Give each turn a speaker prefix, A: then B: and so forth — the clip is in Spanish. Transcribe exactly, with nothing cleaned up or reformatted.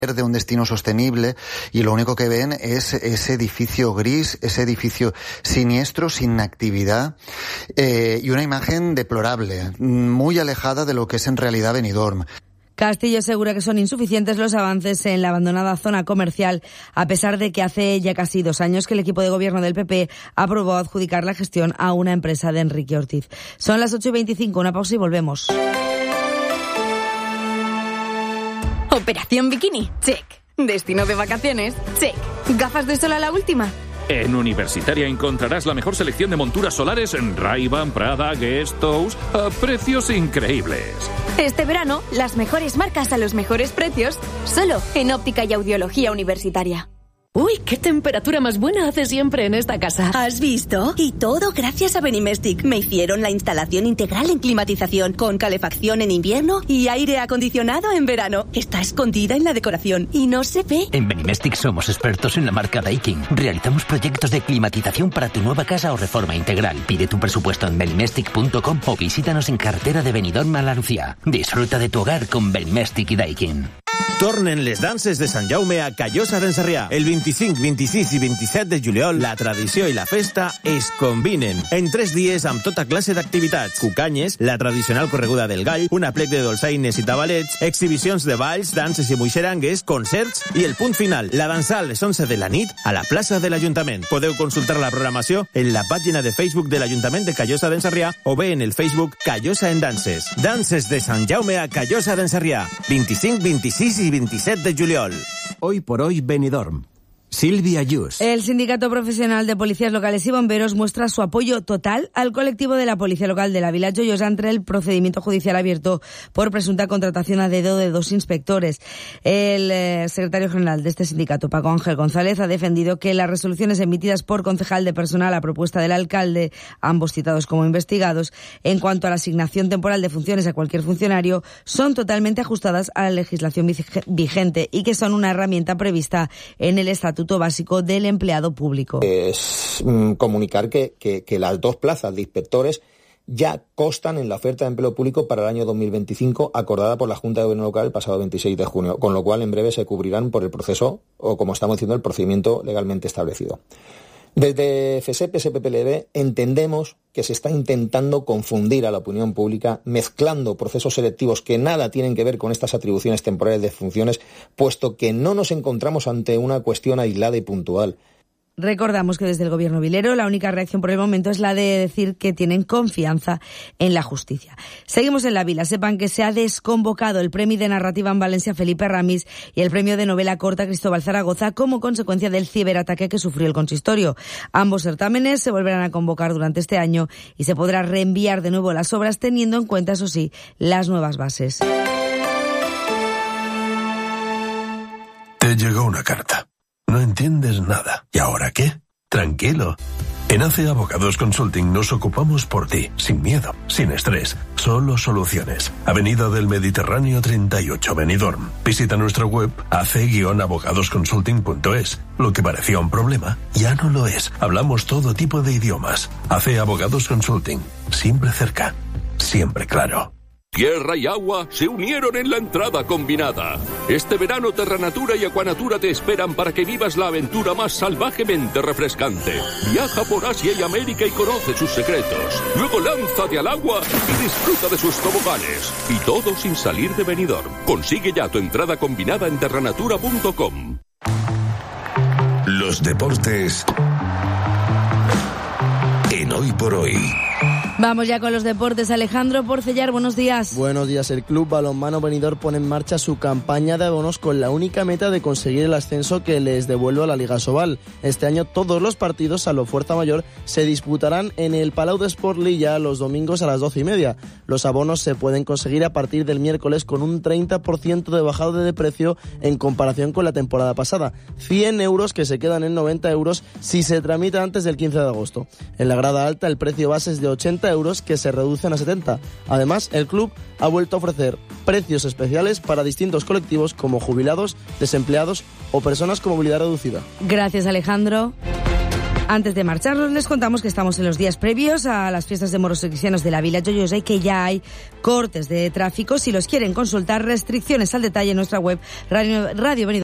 A: de un destino sostenible, y lo único que ven es ese edificio gris, ese edificio siniestro, sin actividad, eh, y una imagen deplorable, muy alejada de lo que es en realidad Benidorm.
B: Castillo asegura que son insuficientes los avances en la abandonada zona comercial, a pesar de que hace ya casi dos años que el equipo de gobierno del P P aprobó adjudicar la gestión a una empresa de Enrique Ortiz. Son las ocho y veinticinco, una pausa y volvemos.
C: Operación Bikini, check. Destino de vacaciones, check. ¿Gafas de sol a la última?
D: En Universitaria encontrarás la mejor selección de monturas solares en Ray-Ban, Prada, Guess, Tous, a precios increíbles.
C: Este verano, las mejores marcas a los mejores precios, solo en Óptica y Audiología Universitaria.
E: Uy, qué temperatura más buena hace siempre en esta casa.
F: ¿Has visto? Y todo gracias a Benimestic. Me hicieron la instalación integral en climatización, con calefacción en invierno y aire acondicionado en verano. Está escondida en la decoración y no se ve.
G: En Benimestic somos expertos en la marca Daikin. Realizamos proyectos de climatización para tu nueva casa o reforma integral. Pide tu presupuesto en benimestic punto com o visítanos en carretera de Benidorm a la Lucía. Disfruta de tu hogar con Benimestic y Daikin.
H: Tornen les danses de Sant Jaume a Callosa d'en Sarrià. El vint-i-cinc, vint-i-sis i vint-i-set de juliol, la tradició i la festa es combinen. En tres dies amb tota classe d'activitats. Cucanyes, la tradicional correguda del gall, un aplec de dolçaines i tabalets, exhibicions de balls, danses i muixerangues, concerts i el punt final, la dansal a les onze de la nit a la plaça de l'Ajuntament. Podeu consultar la programació en la pàgina de Facebook de l'Ajuntament de Callosa d'en Sarrià o bé en el Facebook Callosa en Danses. Danses de Sant Jaume a Callosa d'en Sarrià. vint-i-cinc, vint-i-sis i vint-i-set de juliol.
I: Hoy por hoy Benidorm. Silvia Yus.
B: El Sindicato Profesional de Policías Locales y Bomberos muestra su apoyo total al colectivo de la Policía Local de la Vila Joiosa ante el procedimiento judicial abierto por presunta contratación a dedo de dos inspectores. El eh, secretario general de este sindicato, Paco Ángel González, ha defendido que las resoluciones emitidas por concejal de personal a propuesta del alcalde, ambos citados como investigados, en cuanto a la asignación temporal de funciones a cualquier funcionario, son totalmente ajustadas a la legislación vigente y que son una herramienta prevista en el Estatuto Básico del Empleado Público.
J: Es mm, comunicar que, que, que las dos plazas de inspectores ya constan en la oferta de empleo público para el año dos mil veinticinco acordada por la Junta de Gobierno Local el pasado veintiséis de junio, con lo cual en breve se cubrirán por el proceso o, como estamos diciendo, el procedimiento legalmente establecido. Desde FESEP S P P L B entendemos que se está intentando confundir a la opinión pública mezclando procesos selectivos que nada tienen que ver con estas atribuciones temporales de funciones, puesto que no nos encontramos ante una cuestión aislada y puntual.
B: Recordamos que desde el gobierno vilero la única reacción por el momento es la de decir que tienen confianza en la justicia. Seguimos en la Vila. Sepan que se ha desconvocado el Premio de Narrativa en Valencia Felipe Ramis y el Premio de Novela Corta Cristóbal Zaragoza como consecuencia del ciberataque que sufrió el consistorio. Ambos certámenes se volverán a convocar durante este año y se podrá reenviar de nuevo las obras teniendo en cuenta, eso sí, las nuevas bases.
K: Te llegó una carta. No entiendes nada. ¿Y ahora qué? Tranquilo. En A C E Abogados Consulting nos ocupamos por ti, sin miedo, sin estrés, solo soluciones. Avenida del Mediterráneo treinta y ocho, Benidorm. Visita nuestra web a c guion abogados consulting punto es. Lo que parecía un problema, ya no lo es. Hablamos todo tipo de idiomas. A C E Abogados Consulting. Siempre cerca. Siempre claro.
L: Tierra y agua se unieron en la entrada combinada. Este verano Terranatura y Aquanatura te esperan para que vivas la aventura más salvajemente refrescante. Viaja por Asia y América y conoce sus secretos. Luego lánzate al agua y disfruta de sus toboganes. Y todo sin salir de Benidorm. Consigue ya tu entrada combinada en terranatura punto com.
M: Los deportes en Hoy por Hoy.
B: Vamos ya con los deportes. Alejandro Porcellar, buenos días.
N: Buenos días. El Club Balonmano Benidorm pone en marcha su campaña de abonos con la única meta de conseguir el ascenso que les devuelva a la Liga Sobal. Este año todos los partidos, salvo Fuerza Mayor, se disputarán en el Palau de Sport Lilla los domingos a las doce y media. Los abonos se pueden conseguir a partir del miércoles con un treinta por ciento de bajado de precio en comparación con la temporada pasada. cien euros que se quedan en noventa euros si se tramita antes del quince de agosto. En la grada alta el precio base es de ochenta euros que se reducen a setenta. Además, el club ha vuelto a ofrecer precios especiales para distintos colectivos como jubilados, desempleados o personas con movilidad reducida.
B: Gracias, Alejandro. Antes de marcharnos, les contamos que estamos en los días previos a las fiestas de moros y cristianos de la Vila Joiosa y que ya hay cortes de tráfico. Si los quieren consultar, restricciones al detalle en nuestra web Radio, Radio Benidorm.